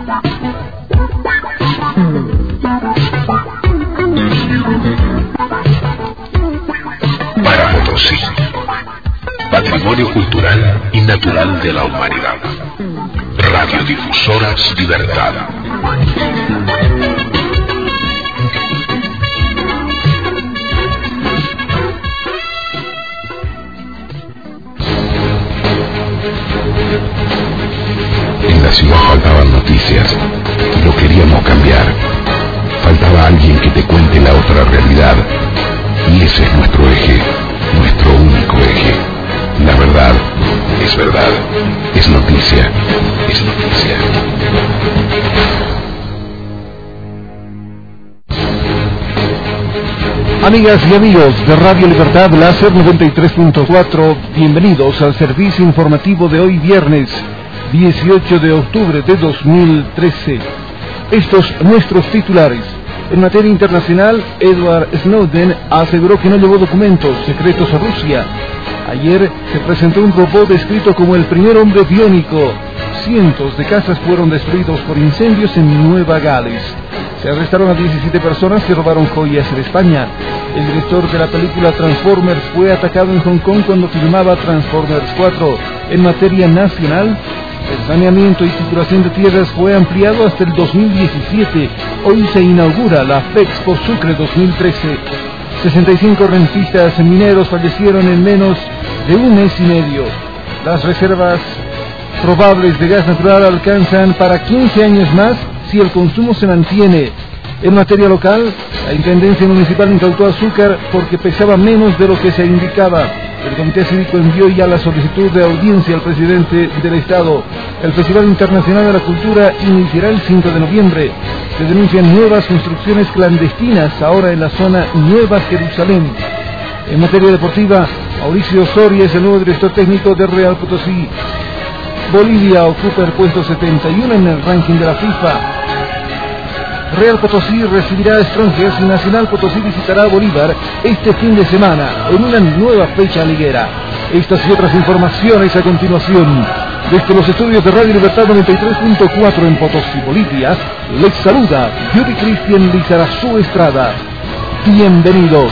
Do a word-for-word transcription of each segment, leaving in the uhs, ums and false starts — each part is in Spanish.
Para Potosí, patrimonio cultural y natural de la humanidad. Radiodifusoras Libertad. En la ciudad faltaban noticias y lo queríamos cambiar. Faltaba alguien que te cuente la otra realidad. Y ese es nuestro eje, nuestro único eje. La verdad es verdad, es noticia, es noticia. Amigas y amigos de Radio Libertad Láser noventa y tres punto cuatro, bienvenidos al servicio informativo de hoy viernes dieciocho de octubre de dos mil trece. Estos nuestros titulares. En materia internacional, Edward Snowden aseguró que no llevó documentos secretos a Rusia. Ayer se presentó un robot descrito como el primer hombre biónico. Cientos de casas fueron destruidos por incendios en Nueva Gales. Se arrestaron a diecisiete personas que robaron joyas en España. El director de la película Transformers fue atacado en Hong Kong cuando filmaba Transformers cuatro. En materia nacional, el saneamiento y titulación de tierras fue ampliado hasta el dos mil diecisiete. Hoy se inaugura la FEXPO Sucre dos mil trece. sesenta y cinco rentistas mineros fallecieron en menos de un mes y medio. Las reservas probables de gas natural alcanzan para quince años más si el consumo se mantiene. En materia local, la Intendencia Municipal incautó azúcar porque pesaba menos de lo que se indicaba. El Comité Cívico envió ya la solicitud de audiencia al presidente del Estado. El Festival Internacional de la Cultura iniciará el cinco de noviembre. Se denuncian nuevas construcciones clandestinas ahora en la zona Nueva Jerusalén. En materia deportiva, Mauricio Soria es el nuevo director técnico de Real Potosí. Bolivia ocupa el puesto setenta y uno en el ranking de la FIFA. Real Potosí recibirá a Strongers y Nacional Potosí visitará a Bolívar este fin de semana en una nueva fecha liguera. Estas y otras informaciones a continuación. Desde los estudios de Radio Libertad noventa y tres punto cuatro en Potosí, Bolivia, les saluda Yuri Cristian Lizarazu Estrada. Bienvenidos.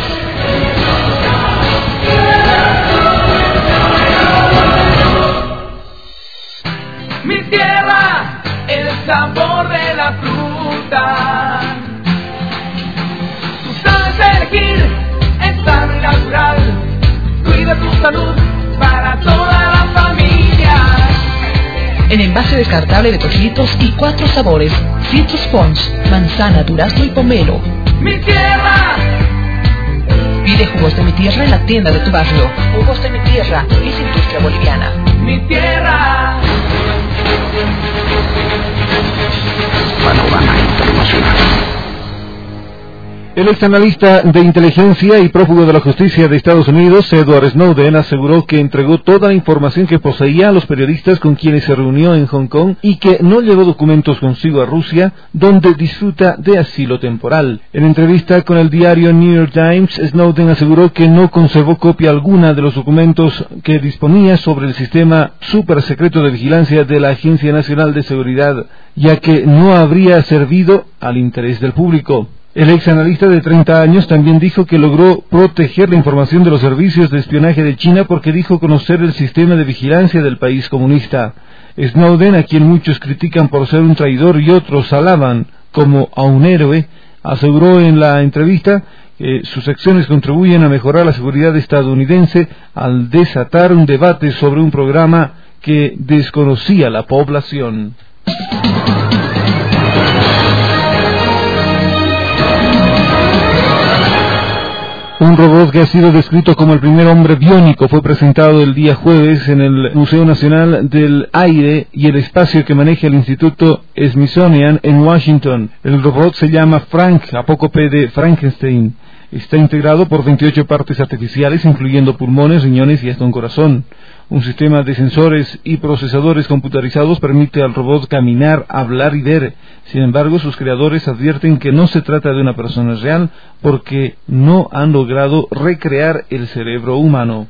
Mi tierra, el sabor de la fruta. Tú sabes elegir, es sano y natural. Cuida tu salud para toda la familia. En envase descartable de dos litros y cuatro sabores: Citrus Sponge, manzana, durazno y pomelo. Mi tierra. Pide jugos de mi tierra en la tienda de tu barrio. Jugos de mi tierra es industria boliviana. Mi tierra. Panorama Internacional. El ex analista de inteligencia y prófugo de la justicia de Estados Unidos, Edward Snowden, aseguró que entregó toda la información que poseía a los periodistas con quienes se reunió en Hong Kong y que no llevó documentos consigo a Rusia, donde disfruta de asilo temporal. En entrevista con el diario New York Times, Snowden aseguró que no conservó copia alguna de los documentos que disponía sobre el sistema supersecreto de vigilancia de la Agencia Nacional de Seguridad, ya que no habría servido al interés del público. El ex analista de treinta años también dijo que logró proteger la información de los servicios de espionaje de China porque dijo conocer el sistema de vigilancia del país comunista. Snowden, a quien muchos critican por ser un traidor y otros alaban como a un héroe, aseguró en la entrevista que sus acciones contribuyen a mejorar la seguridad estadounidense al desatar un debate sobre un programa que desconocía la población. Un robot que ha sido descrito como el primer hombre biónico fue presentado el día jueves en el Museo Nacional del Aire y el Espacio que maneja el Instituto Smithsonian en Washington. El robot se llama Frank, apócope de Frankenstein. Está integrado por veintiocho partes artificiales, incluyendo pulmones, riñones y hasta un corazón. Un sistema de sensores y procesadores computarizados permite al robot caminar, hablar y ver. Sin embargo, sus creadores advierten que no se trata de una persona real porque no han logrado recrear el cerebro humano.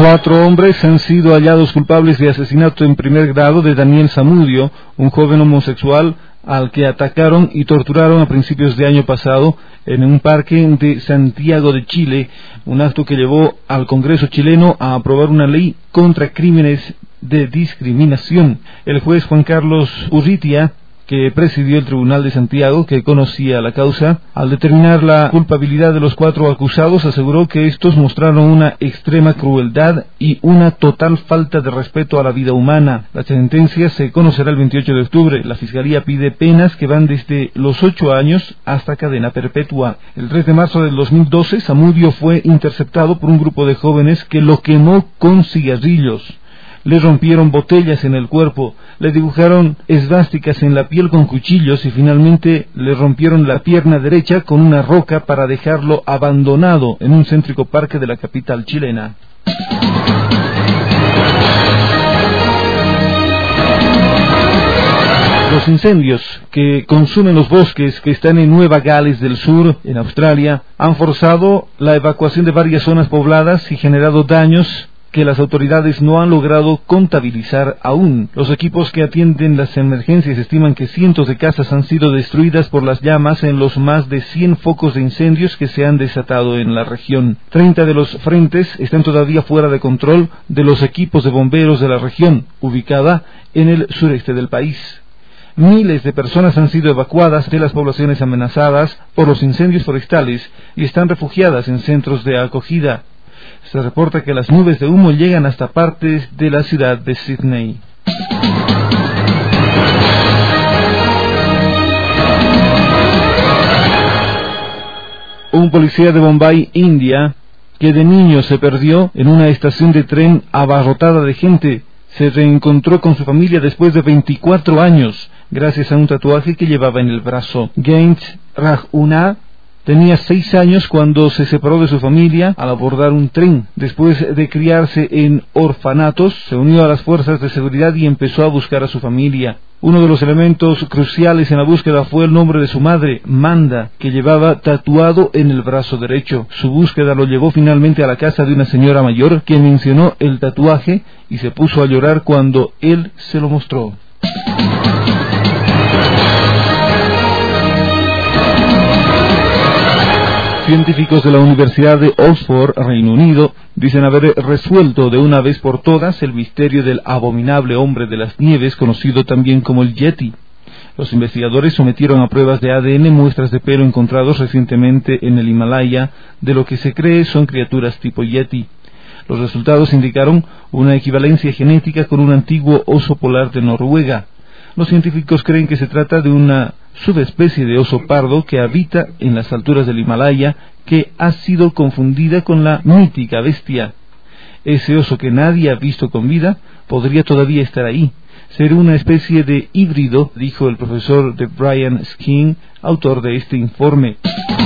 Cuatro hombres han sido hallados culpables de asesinato en primer grado de Daniel Zamudio, un joven homosexual al que atacaron y torturaron a principios de año pasado en un parque de Santiago de Chile, un acto que llevó al Congreso chileno a aprobar una ley contra crímenes de discriminación. El juez Juan Carlos Urrutia, que presidió el Tribunal de Santiago, que conocía la causa, al determinar la culpabilidad de los cuatro acusados, aseguró que estos mostraron una extrema crueldad y una total falta de respeto a la vida humana. La sentencia se conocerá el veintiocho de octubre. La Fiscalía pide penas que van desde los ocho años hasta cadena perpetua. El tres de marzo del dos mil doce, Zamudio fue interceptado por un grupo de jóvenes que lo quemó con cigarrillos. Le rompieron botellas en el cuerpo, le dibujaron esvásticas en la piel con cuchillos y finalmente le rompieron la pierna derecha con una roca para dejarlo abandonado en un céntrico parque de la capital chilena. Los incendios que consumen los bosques que están en Nueva Gales del Sur, en Australia, han forzado la evacuación de varias zonas pobladas y generado daños que las autoridades no han logrado contabilizar aún. Los equipos que atienden las emergencias estiman que cientos de casas han sido destruidas por las llamas en los más de cien focos de incendios que se han desatado en la región. treinta de los frentes están todavía fuera de control de los equipos de bomberos de la región, ubicada en el sureste del país. Miles de personas han sido evacuadas de las poblaciones amenazadas por los incendios forestales y están refugiadas en centros de acogida. Se reporta que las nubes de humo llegan hasta partes de la ciudad de Sydney. Un policía de Bombay, India, que de niño se perdió en una estación de tren abarrotada de gente, se reencontró con su familia después de veinticuatro años, gracias a un tatuaje que llevaba en el brazo. Gaines Rajuna tenía seis años cuando se separó de su familia al abordar un tren. Después de criarse en orfanatos, se unió a las fuerzas de seguridad y empezó a buscar a su familia. Uno de los elementos cruciales en la búsqueda fue el nombre de su madre, Manda, que llevaba tatuado en el brazo derecho. Su búsqueda lo llevó finalmente a la casa de una señora mayor, quien mencionó el tatuaje y se puso a llorar cuando él se lo mostró. Científicos de la Universidad de Oxford, Reino Unido, dicen haber resuelto de una vez por todas el misterio del abominable hombre de las nieves, conocido también como el Yeti. Los investigadores sometieron a pruebas de A D N muestras de pelo encontrados recientemente en el Himalaya, de lo que se cree son criaturas tipo Yeti. Los resultados indicaron una equivalencia genética con un antiguo oso polar de Noruega. Los científicos creen que se trata de una subespecie de oso pardo que habita en las alturas del Himalaya, que ha sido confundida con la mítica bestia. Ese oso que nadie ha visto con vida podría todavía estar ahí. Ser una especie de híbrido, dijo el profesor de Brian Skeen, autor de este informe.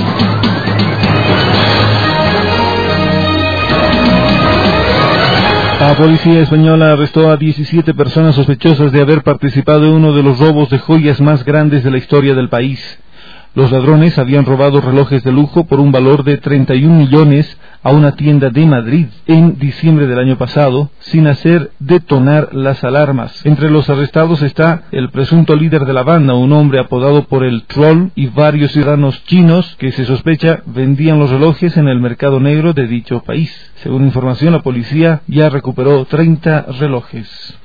La policía española arrestó a diecisiete personas sospechosas de haber participado en uno de los robos de joyas más grandes de la historia del país. Los ladrones habían robado relojes de lujo por un valor de treinta y un millones a una tienda de Madrid en diciembre del año pasado, sin hacer detonar las alarmas. Entre los arrestados está el presunto líder de la banda, un hombre apodado por el Troll, y varios ciudadanos chinos que se sospecha vendían los relojes en el mercado negro de dicho país. Según información, la policía ya recuperó treinta relojes.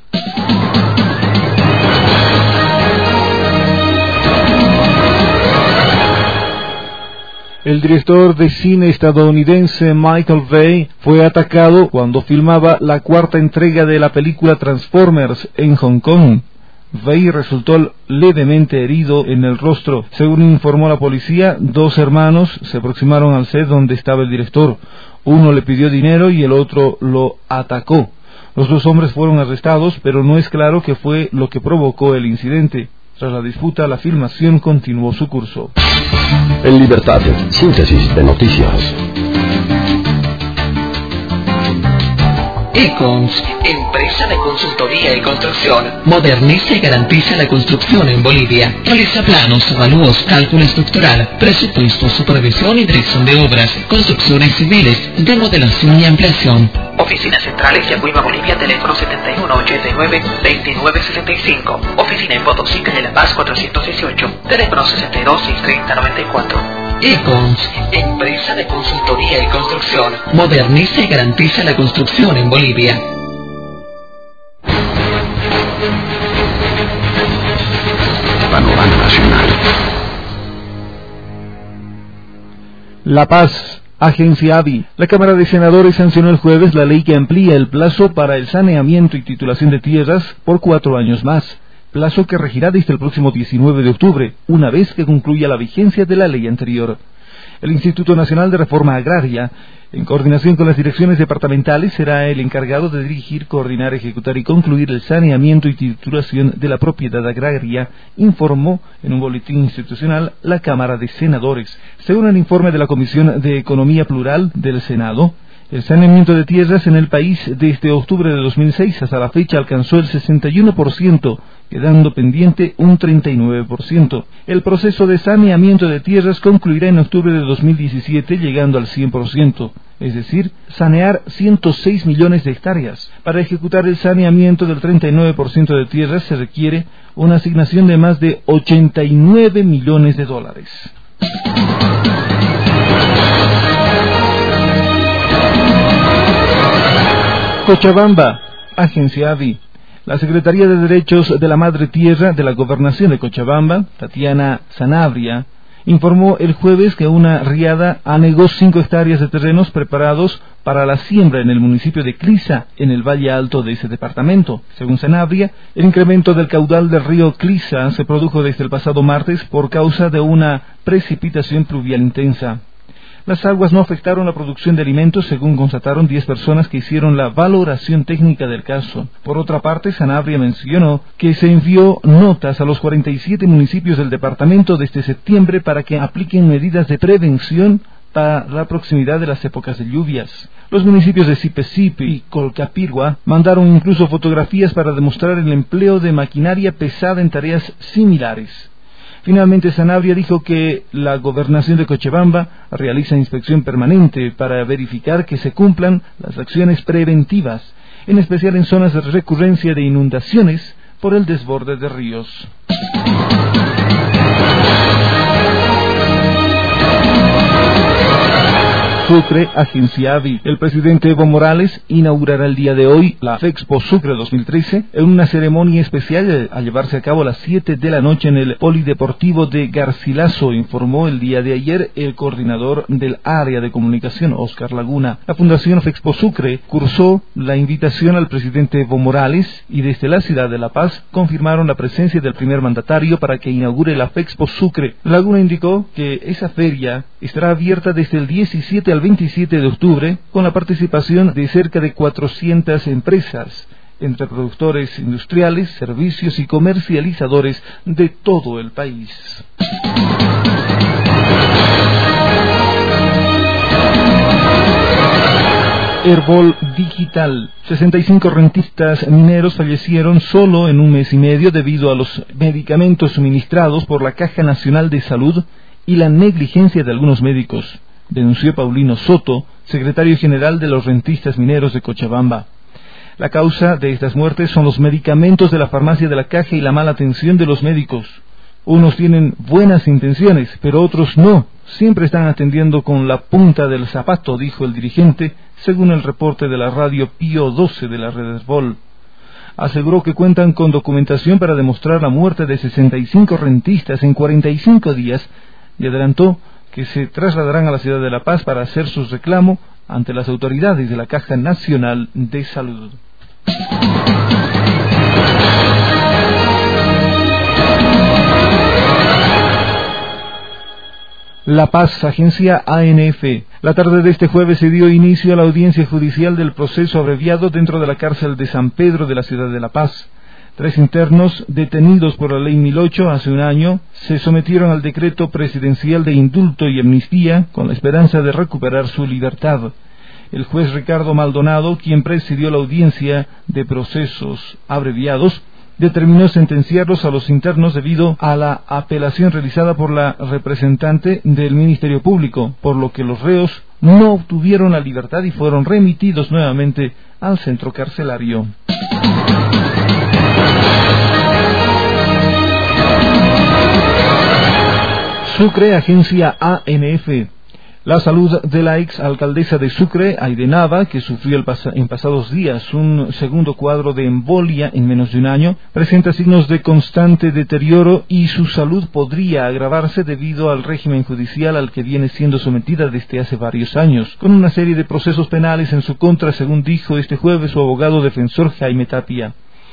El director de cine estadounidense Michael Bay fue atacado cuando filmaba la cuarta entrega de la película Transformers en Hong Kong. Bay resultó levemente herido en el rostro. Según informó la policía, dos hermanos se aproximaron al set donde estaba el director. Uno le pidió dinero y el otro lo atacó. Los dos hombres fueron arrestados, pero no es claro qué fue lo que provocó el incidente. Tras la disputa, la filmación continuó su curso. En Libertad, síntesis de noticias. Econs, empresa de consultoría y construcción, moderniza y garantiza la construcción en Bolivia. Realiza planos, avalúos, cálculo estructural, presupuesto, supervisión y dirección de obras, construcciones civiles, remodelación y ampliación. Oficinas centrales Yacuiba, Bolivia, teléfono setenta y uno ochenta y nueve veintinueve sesenta y cinco. Oficina en Potosí, de La Paz cuatrocientos dieciocho, teléfono sesenta y dos seiscientos treinta noventa y cuatro. Econs, empresa de consultoría y construcción. Moderniza y garantiza la construcción en Bolivia. Panorama Nacional. La Paz, Agencia A B I. La Cámara de Senadores sancionó el jueves la ley que amplía el plazo para el saneamiento y titulación de tierras por cuatro años más, plazo que regirá desde el próximo diecinueve de octubre, una vez que concluya la vigencia de la ley anterior. El Instituto Nacional de Reforma Agraria, en coordinación con las direcciones departamentales, será el encargado de dirigir, coordinar, ejecutar y concluir el saneamiento y titulación de la propiedad agraria, informó en un boletín institucional la Cámara de Senadores. Según el informe de la Comisión de Economía Plural del Senado, el saneamiento de tierras en el país desde octubre de dos mil seis hasta la fecha alcanzó el sesenta y uno por ciento, quedando pendiente un treinta y nueve por ciento. El proceso de saneamiento de tierras concluirá en octubre de dos mil diecisiete, llegando al cien por ciento, es decir, sanear ciento seis millones de hectáreas. Para ejecutar el saneamiento del treinta y nueve por ciento de tierras se requiere una asignación de más de ochenta y nueve millones de dólares. Cochabamba, Agencia A B I. La Secretaría de Derechos de la Madre Tierra de la Gobernación de Cochabamba, Tatiana Sanabria, informó el jueves que una riada anegó cinco hectáreas de terrenos preparados para la siembra en el municipio de Clisa, en el Valle Alto de ese departamento. Según Sanabria, el incremento del caudal del río Clisa se produjo desde el pasado martes por causa de una precipitación pluvial intensa. Las aguas no afectaron la producción de alimentos, según constataron diez personas que hicieron la valoración técnica del caso. Por otra parte, Sanabria mencionó que se envió notas a los cuarenta y siete municipios del departamento desde septiembre para que apliquen medidas de prevención para la proximidad de las épocas de lluvias. Los municipios de Sipesipe y Colcapirgua mandaron incluso fotografías para demostrar el empleo de maquinaria pesada en tareas similares. Finalmente, Sanabria dijo que la Gobernación de Cochabamba realiza inspección permanente para verificar que se cumplan las acciones preventivas, en especial en zonas de recurrencia de inundaciones por el desborde de ríos. Sucre, Agencia A B I. El presidente Evo Morales inaugurará el día de hoy la FEXPO Sucre dos mil trece en una ceremonia especial a llevarse a cabo a las siete de la noche en el Polideportivo de Garcilaso, informó el día de ayer el coordinador del área de comunicación, Oscar Laguna. La Fundación FEXPO Sucre cursó la invitación al presidente Evo Morales y desde la ciudad de La Paz confirmaron la presencia del primer mandatario para que inaugure la FEXPO Sucre. Laguna indicó que esa feria estará abierta desde el diecisiete al veintisiete de octubre con la participación de cerca de cuatrocientas empresas, entre productores industriales, servicios y comercializadores de todo el país. Herbol Digital. sesenta y cinco rentistas mineros fallecieron solo en un mes y medio debido a los medicamentos suministrados por la Caja Nacional de Salud y la negligencia de algunos médicos, denunció Paulino Soto, secretario general de los rentistas mineros de Cochabamba. La causa de estas muertes son los medicamentos de la farmacia de la Caja y la mala atención de los médicos. Unos tienen buenas intenciones, pero otros no. Siempre están atendiendo con la punta del zapato, dijo el dirigente, según el reporte de la radio Pío doce de la red Herbol. Aseguró que cuentan con documentación para demostrar la muerte de sesenta y cinco rentistas en cuarenta y cinco días y adelantó que se trasladarán a la ciudad de La Paz para hacer su reclamo ante las autoridades de la Caja Nacional de Salud. La Paz, Agencia A N F. La tarde de este jueves se dio inicio a la audiencia judicial del proceso abreviado dentro de la cárcel de San Pedro de la ciudad de La Paz. Tres internos detenidos por la ley mil ocho hace un año se sometieron al decreto presidencial de indulto y amnistía con la esperanza de recuperar su libertad. El juez Ricardo Maldonado, quien presidió la audiencia de procesos abreviados, determinó sentenciarlos a los internos debido a la apelación realizada por la representante del Ministerio Público, por lo que los reos no obtuvieron la libertad y fueron remitidos nuevamente al centro carcelario. Sucre, agencia A N F. La salud de la ex alcaldesa de Sucre, Aide Nava, que sufrió el pas- en pasados días un segundo cuadro de embolia en menos de un año, presenta signos de constante deterioro y su salud podría agravarse debido al régimen judicial al que viene siendo sometida desde hace varios años, con una serie de procesos penales en su contra, según dijo este jueves su abogado defensor Jaime Tapia.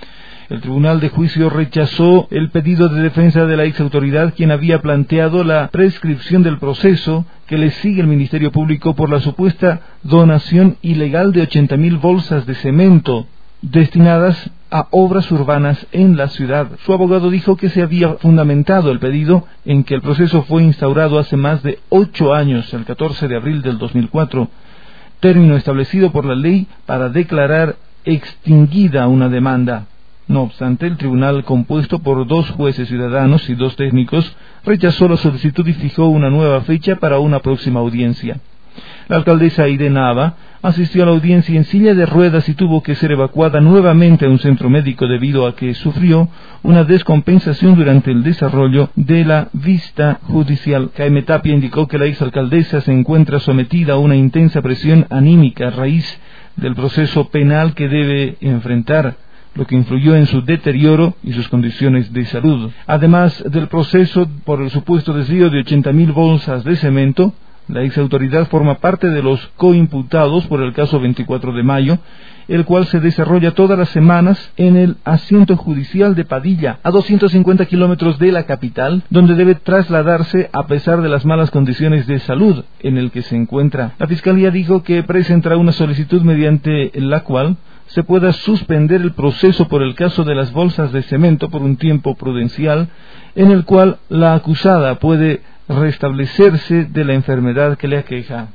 El Tribunal de Juicio rechazó el pedido de defensa de la exautoridad, quien había planteado la prescripción del proceso que le sigue el Ministerio Público por la supuesta donación ilegal de ochenta mil bolsas de cemento destinadas a obras urbanas en la ciudad. Su abogado dijo que se había fundamentado el pedido en que el proceso fue instaurado hace más de ocho años, el catorce de abril del dos mil cuatro, término establecido por la ley para declarar extinguida una demanda. No obstante, el tribunal, compuesto por dos jueces ciudadanos y dos técnicos, rechazó la solicitud y fijó una nueva fecha para una próxima audiencia. La alcaldesa Aide Nava asistió a la audiencia en silla de ruedas y tuvo que ser evacuada nuevamente a un centro médico debido a que sufrió una descompensación durante el desarrollo de la vista judicial. Jaime Tapia indicó que la exalcaldesa se encuentra sometida a una intensa presión anímica a raíz del proceso penal que debe enfrentar, lo que influyó en su deterioro y sus condiciones de salud. Además del proceso por el supuesto desvío de ochenta mil bolsas de cemento, la exautoridad forma parte de los coimputados por el caso veinticuatro de mayo, el cual se desarrolla todas las semanas en el asiento judicial de Padilla, a doscientos cincuenta kilómetros de la capital, donde debe trasladarse a pesar de las malas condiciones de salud en el que se encuentra. La Fiscalía dijo que presentará una solicitud mediante la cual se pueda suspender el proceso por el caso de las bolsas de cemento por un tiempo prudencial, en el cual la acusada puede restablecerse de la enfermedad que le aqueja.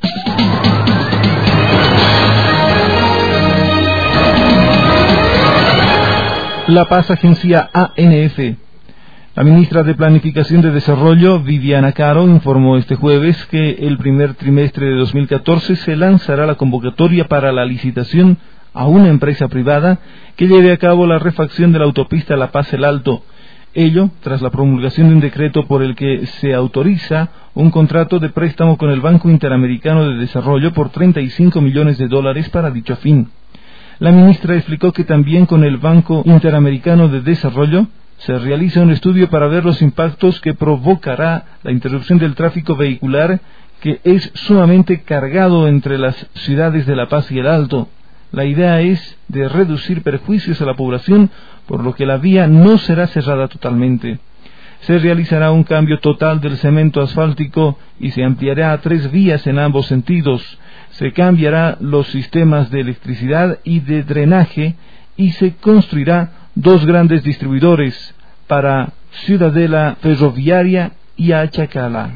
La Paz, agencia A N F. La ministra de Planificación de Desarrollo, Viviana Caro, informó este jueves que el primer trimestre de dos mil catorce se lanzará la convocatoria para la licitación a una empresa privada que lleve a cabo la refacción de la autopista La Paz-El Alto. Ello tras la promulgación de un decreto por el que se autoriza un contrato de préstamo con el Banco Interamericano de Desarrollo por treinta y cinco millones de dólares para dicho fin. La ministra explicó que también con el Banco Interamericano de Desarrollo se realiza un estudio para ver los impactos que provocará la interrupción del tráfico vehicular, que es sumamente cargado entre las ciudades de La Paz y El Alto. La idea es de reducir perjuicios a la población, por lo que la vía no será cerrada totalmente. Se realizará un cambio total del cemento asfáltico y se ampliará a tres vías en ambos sentidos. Se cambiará los sistemas de electricidad y de drenaje y se construirá dos grandes distribuidores para Ciudadela Ferroviaria y Achacala.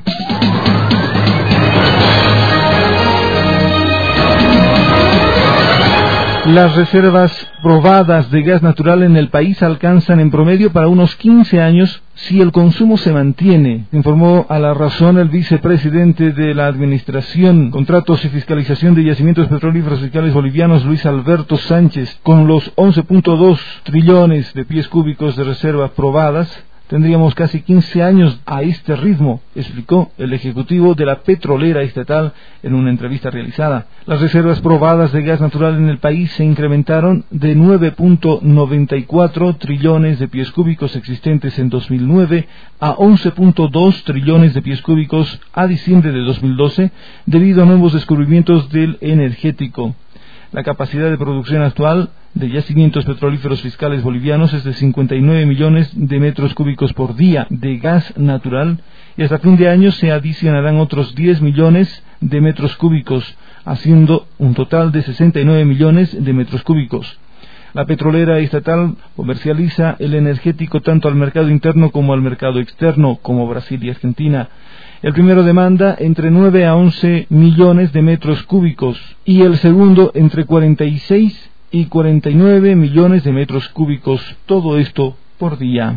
Las reservas probadas de gas natural en el país alcanzan en promedio para unos quince años si el consumo se mantiene, informó a La Razón el vicepresidente de la Administración, Contratos y Fiscalización de Yacimientos Petrolíferos Fiscales Bolivianos, Luis Alberto Sánchez. Con los once punto dos trillones de pies cúbicos de reservas probadas, tendríamos casi quince años a este ritmo, explicó el ejecutivo de la petrolera estatal en una entrevista realizada. Las reservas probadas de gas natural en el país se incrementaron de nueve punto noventa y cuatro trillones de pies cúbicos existentes en dos mil nueve a once punto dos trillones de pies cúbicos a diciembre de dos mil doce, debido a nuevos descubrimientos del energético. La capacidad de producción actual de yacimientos petrolíferos fiscales bolivianos es de cincuenta y nueve millones de metros cúbicos por día de gas natural, y hasta fin de año se adicionarán otros diez millones de metros cúbicos, haciendo un total de sesenta y nueve millones de metros cúbicos. La petrolera estatal comercializa el energético tanto al mercado interno como al mercado externo, como Brasil y Argentina. El primero demanda entre nueve a once millones de metros cúbicos y el segundo entre cuarenta y seis y cuarenta y nueve millones de metros cúbicos, todo esto por día.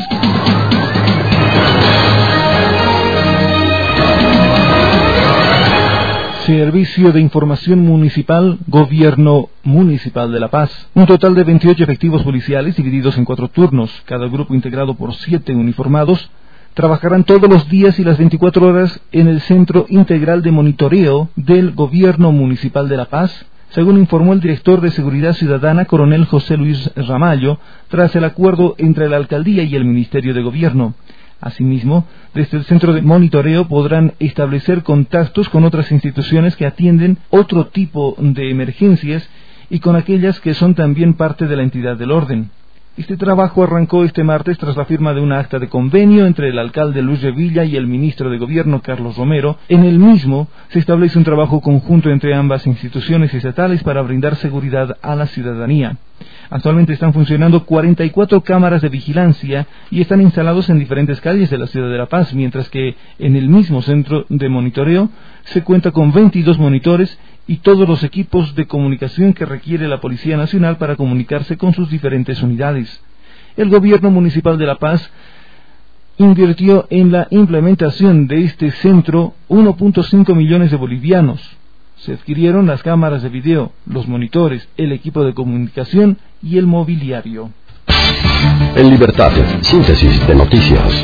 Servicio de Información Municipal, Gobierno Municipal de La Paz. Un total de veintiocho efectivos policiales divididos en cuatro turnos, cada grupo integrado por siete uniformados, trabajarán todos los días y las veinticuatro horas en el Centro Integral de Monitoreo del Gobierno Municipal de La Paz, según informó el director de Seguridad Ciudadana, coronel José Luis Ramallo, tras el acuerdo entre la Alcaldía y el Ministerio de Gobierno. Asimismo, desde el centro de monitoreo podrán establecer contactos con otras instituciones que atienden otro tipo de emergencias y con aquellas que son también parte de la entidad del orden. Este trabajo arrancó este martes tras la firma de una acta de convenio entre el alcalde Luis Revilla y el ministro de Gobierno Carlos Romero. En el mismo se establece un trabajo conjunto entre ambas instituciones estatales para brindar seguridad a la ciudadanía. Actualmente están funcionando cuarenta y cuatro cámaras de vigilancia y están instalados en diferentes calles de la ciudad de La Paz, mientras que en el mismo centro de monitoreo se cuenta con veintidós monitores y todos los equipos de comunicación que requiere la Policía Nacional para comunicarse con sus diferentes unidades. El Gobierno Municipal de La Paz invirtió en la implementación de este centro uno punto cinco millones de bolivianos. Se adquirieron las cámaras de video, los monitores, el equipo de comunicación y el mobiliario. En Libertad, síntesis de noticias.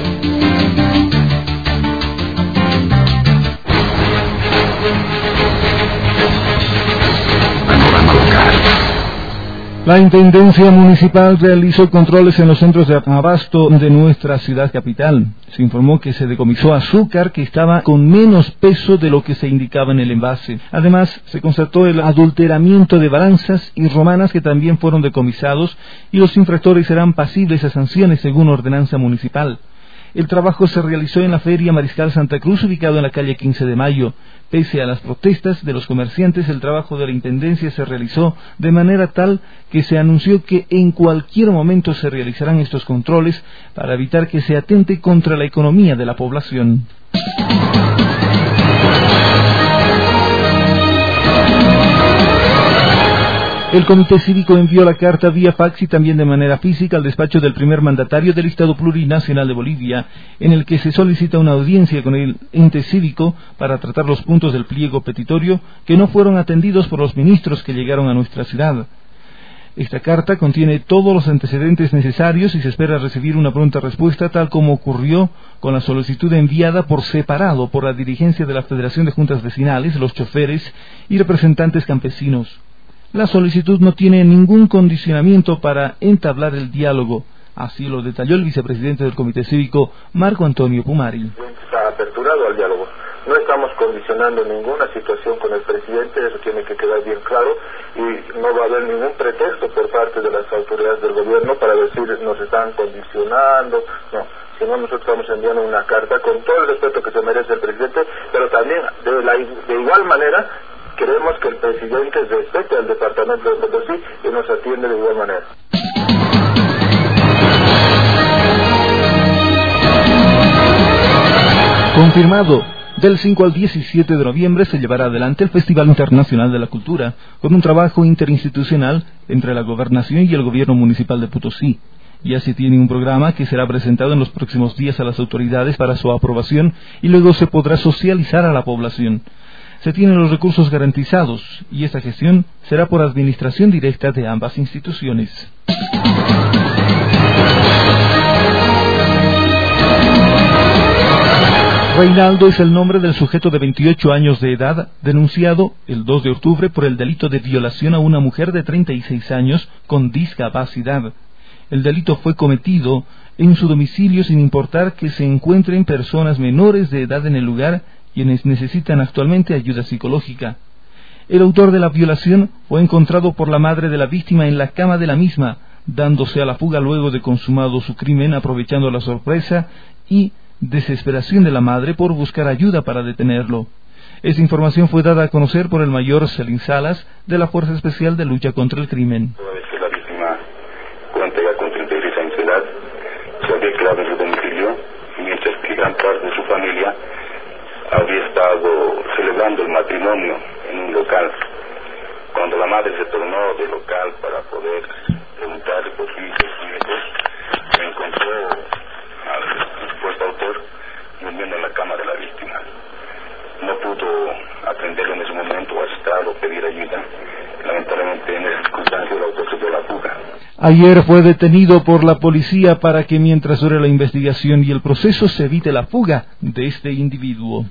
Panorama local. La Intendencia Municipal realizó controles en los centros de abasto de nuestra ciudad capital. Se informó que se decomisó azúcar que estaba con menos peso de lo que se indicaba en el envase. Además, se constató el adulteramiento de balanzas y romanas que también fueron decomisados y los infractores serán pasibles a sanciones según ordenanza municipal. El trabajo se realizó en la Feria Mariscal Santa Cruz, ubicado en la calle quince de mayo. Pese a las protestas de los comerciantes, el trabajo de la Intendencia se realizó de manera tal que se anunció que en cualquier momento se realizarán estos controles para evitar que se atente contra la economía de la población. El Comité Cívico envió la carta vía fax y también de manera física al despacho del primer mandatario del Estado Plurinacional de Bolivia, en el que se solicita una audiencia con el ente cívico para tratar los puntos del pliego petitorio que no fueron atendidos por los ministros que llegaron a nuestra ciudad. Esta carta contiene todos los antecedentes necesarios y se espera recibir una pronta respuesta, tal como ocurrió con la solicitud enviada por separado por la dirigencia de la Federación de Juntas Vecinales, los choferes y representantes campesinos. La solicitud no tiene ningún condicionamiento para entablar el diálogo, así lo detalló el vicepresidente del Comité Cívico, Marco Antonio Pumari. Está aperturado al diálogo. No estamos condicionando ninguna situación con el presidente, eso tiene que quedar bien claro, y no va a haber ningún pretexto por parte de las autoridades del gobierno para decir nos están condicionando, no, sino nosotros estamos enviando una carta con todo el respeto que se merece el presidente, pero también de, la, de igual manera queremos que el presidente respete al departamento de Potosí y nos atiende de igual manera. Confirmado. Del cinco al diecisiete de noviembre se llevará adelante el Festival Internacional de la Cultura, con un trabajo interinstitucional entre la Gobernación y el Gobierno Municipal de Potosí. Ya se tiene un programa que será presentado en los próximos días a las autoridades para su aprobación y luego se podrá socializar a la población. Se tienen los recursos garantizados y esta gestión será por administración directa de ambas instituciones. Reinaldo es el nombre del sujeto de veintiocho años de edad, denunciado el dos de octubre por el delito de violación a una mujer de treinta y seis años con discapacidad. El delito fue cometido en su domicilio sin importar que se encuentren personas menores de edad en el lugar quienes necesitan actualmente ayuda psicológica. El autor de la violación fue encontrado por la madre de la víctima en la cama de la misma, dándose a la fuga luego de consumado su crimen, aprovechando la sorpresa y desesperación de la madre por buscar ayuda para detenerlo. Esta información fue dada a conocer por el mayor Celín Salas de la Fuerza Especial de Lucha contra el Crimen. Toda vez que la víctima cuenta ya con treinta y seis años de edad, se había quedado en su domicilio, mientras que gran parte de su familia había estado celebrando el matrimonio en un local. Cuando la madre retornó del local para poder preguntarle por su hijo, su nieto, me encontró al supuesto autor durmiendo en la cama de la víctima. No pudo atenderlo en ese momento, arrestarlo, pedir ayuda. Lamentablemente en esa circunstancia el autor se dio la fuga. Ayer fue detenido por la policía para que mientras dure la investigación y el proceso se evite la fuga de este individuo.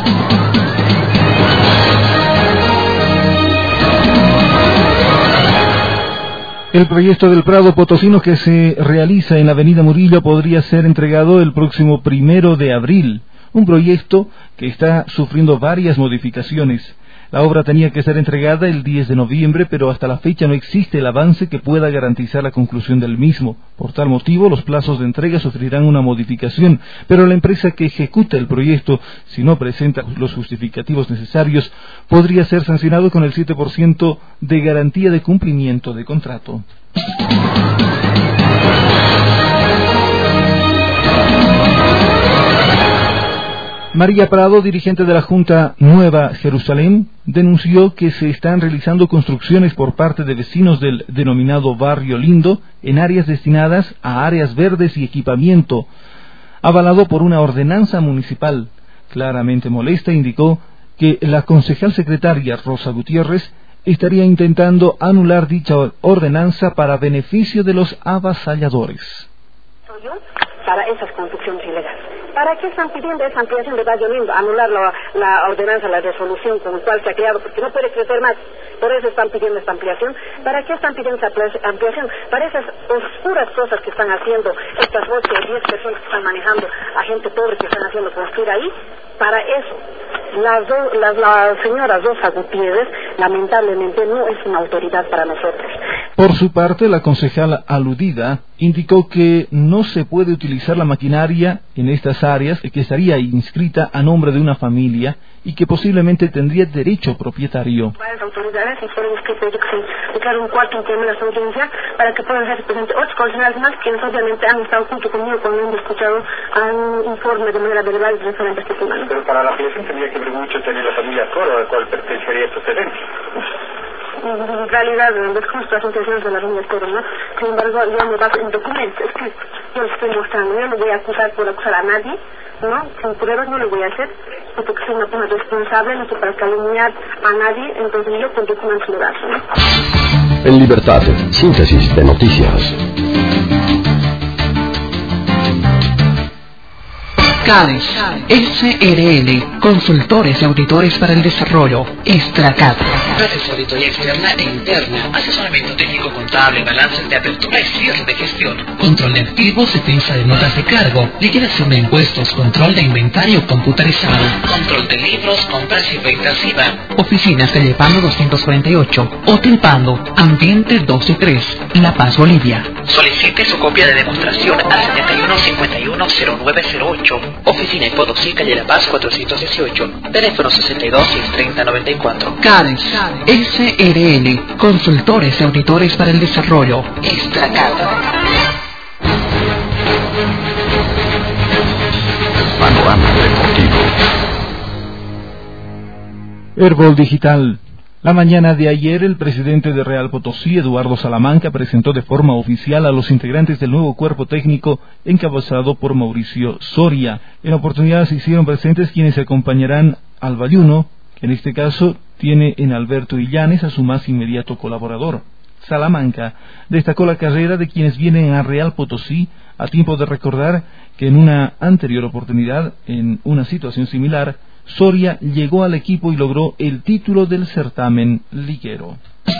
El proyecto del Prado Potosino que se realiza en la avenida Murillo podría ser entregado el próximo primero de abril. Un proyecto que está sufriendo varias modificaciones. La obra tenía que ser entregada el diez de noviembre, pero hasta la fecha no existe el avance que pueda garantizar la conclusión del mismo. Por tal motivo, los plazos de entrega sufrirán una modificación, pero la empresa que ejecuta el proyecto, si no presenta los justificativos necesarios, podría ser sancionado con el siete por ciento de garantía de cumplimiento de contrato. María Prado, dirigente de la Junta Nueva Jerusalén, denunció que se están realizando construcciones por parte de vecinos del denominado Barrio Lindo en áreas destinadas a áreas verdes y equipamiento, avalado por una ordenanza municipal. Claramente molesta, indicó que la concejal secretaria Rosa Gutiérrez estaría intentando anular dicha ordenanza para beneficio de los avasalladores. Para esas construcciones ilegales. ¿Para qué están pidiendo esa ampliación de Barrio Lindo? Anular la, la ordenanza, la resolución con la cual se ha creado, porque no puede crecer más. Por eso están pidiendo esta ampliación. ¿Para qué están pidiendo esta ampliación? Para esas oscuras cosas que están haciendo estas ocho o diez personas que están manejando a gente pobre que están haciendo construir ahí. Para eso, la, do, la, la señora Rosa Gutiérrez, lamentablemente, no es una autoridad para nosotros. Por su parte, la concejal aludida indicó que no se puede utilizar la maquinaria en estas áreas, que estaría inscrita a nombre de una familia y que posiblemente tendría derecho propietario. Varias autoridades hicieron escrito de que se declara un cuarto interno de la audiencia para que puedan ser presentes otros constitucionales más, quienes obviamente han estado junto conmigo cuando han escuchado un informe de manera verbal referente a este tema. Pero para la ampliación tendría que ver mucho tener la familia Coro, a la cual pertenecería estos eventos. En realidad desconozco las intenciones de la familia Coro, ¿no? Sin embargo, yo me baso en documentos, es que yo les estoy mostrando, yo no voy a acusar por acusar a nadie, ¿no? Sin pruebas no lo voy a hacer, porque soy una persona responsable, no soy para calumniar a nadie, entonces yo con documentos lo baso, ¿no? En Libertad, síntesis de noticias. CADES, S R L, Consultores y Auditores para el Desarrollo, Extracat. Gracias a auditoría externa e interna, asesoramiento técnico contable, balance de apertura y cierre de gestión, control de activos, defensa de notas de cargo, liquidación de impuestos, control de inventario computarizado, control de libros, compras y ventas I V A. Oficinas Calle Pando doscientos cuarenta y ocho, Hotel Pando, Ambiente dos y tres, La Paz, Bolivia. Solicite su copia de demostración a setenta y uno cincuenta y uno cero nueve cero ocho. Oficina en Potosí, Calle La Paz cuatrocientos dieciocho, teléfono sesenta y dos seiscientos treinta noventa y cuatro. CADES, S R L, Consultores y Auditores para el Desarrollo, Extracat. Panorama Deportivo. Herbol Digital. La mañana de ayer, el presidente de Real Potosí, Eduardo Salamanca, presentó de forma oficial a los integrantes del nuevo cuerpo técnico encabezado por Mauricio Soria. En la oportunidad se hicieron presentes quienes acompañarán al Bayuno, que en este caso tiene en Alberto Illanes a su más inmediato colaborador. Salamanca destacó la carrera de quienes vienen a Real Potosí, a tiempo de recordar que en una anterior oportunidad, en una situación similar, Soria llegó al equipo y logró el título del certamen liguero.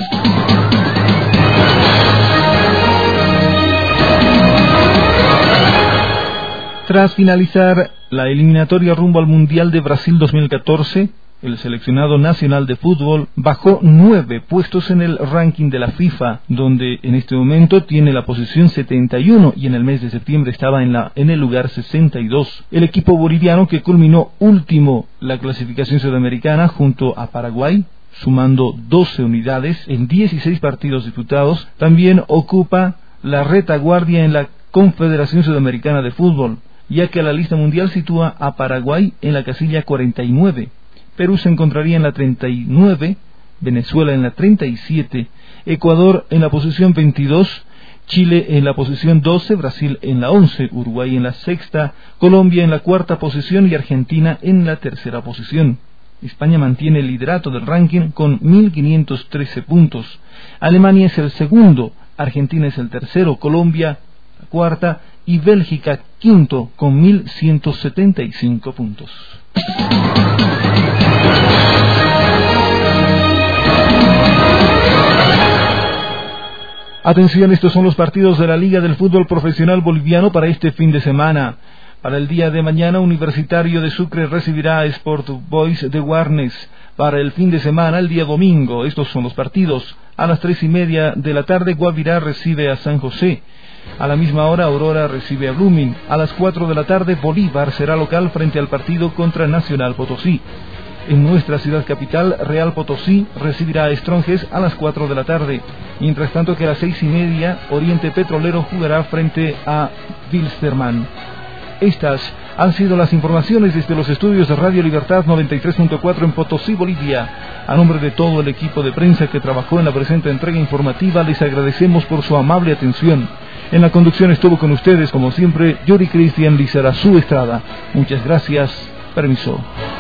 Tras finalizar la eliminatoria rumbo al Mundial de Brasil dos mil catorce, el seleccionado nacional de fútbol bajó nueve puestos en el ranking de la FIFA, donde en este momento tiene la posición setenta y uno y en el mes de septiembre estaba en, la, en el lugar sesenta y dos. El equipo boliviano, que culminó último la clasificación sudamericana junto a Paraguay, sumando doce unidades en dieciséis partidos disputados, también ocupa la retaguardia en la Confederación Sudamericana de Fútbol, ya que la lista mundial sitúa a Paraguay en la casilla cuarenta y nueve. Perú se encontraría en la treinta y nueve, Venezuela en la treinta y siete, Ecuador en la posición veintidós, Chile en la posición doce, Brasil en la once, Uruguay en la sexta, Colombia en la cuarta posición y Argentina en la tercera posición. España mantiene el liderato del ranking con mil quinientos trece puntos. Alemania es el segundo, Argentina es el tercero, Colombia la cuarta y Bélgica quinto con mil ciento setenta y cinco puntos. Atención, estos son los partidos de la Liga del Fútbol Profesional Boliviano para este fin de semana. Para el día de mañana, Universitario de Sucre recibirá a Sport Boys de Warnes. Para el fin de semana, el día domingo, estos son los partidos. A las tres y media de la tarde, Guavirá recibe a San José. A la misma hora, Aurora recibe a Blooming. A las cuatro de la tarde, Bolívar será local frente al partido contra Nacional Potosí. En nuestra ciudad capital, Real Potosí recibirá a Stronges a las cuatro de la tarde. Mientras tanto que a las seis y media, Oriente Petrolero jugará frente a Wilstermann. Estas han sido las informaciones desde los estudios de Radio Libertad noventa y tres punto cuatro en Potosí, Bolivia. A nombre de todo el equipo de prensa que trabajó en la presente entrega informativa, les agradecemos por su amable atención. En la conducción estuvo con ustedes, como siempre, Yuri Cristian Lizarazu Estrada. Muchas gracias. Permiso.